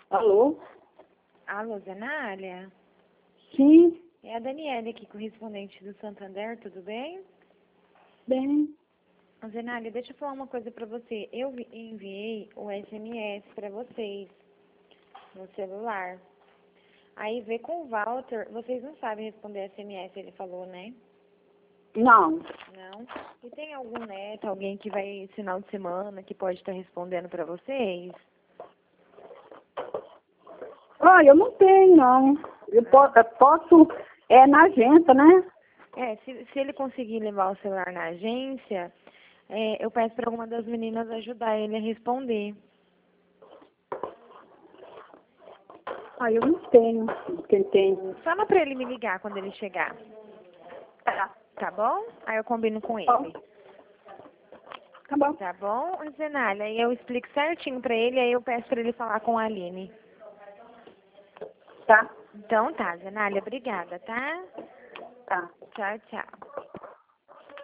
Alô? Alô, Zenália? Sim, É a Daniela aqui, correspondente do Santander, tudo bem? bem. Zenália, deixa eu falar uma coisa pra você. Eu enviei o SMS pra vocês no celular. Aí vê com o Walter, vocês não sabem responder SMS, ele falou, né? Não. Não? E tem algum neto, alguém que vai final de semana, que pode estar respondendo pra vocês? Eu não tenho, não. Eu posso, na agência, né? Se ele conseguir levar o celular na agência, eu peço para alguma das meninas ajudar ele a responder. Eu não tenho. Quem tem? Fala para ele me ligar quando ele chegar, tá bom? Aí eu combino com ele. Tá bom. Tá bom, Zenália? Aí eu explico certinho para ele, aí eu peço para ele falar com a Aline. Tá. Então tá, Zenália, obrigada, tá? Tá. Tchau, tchau.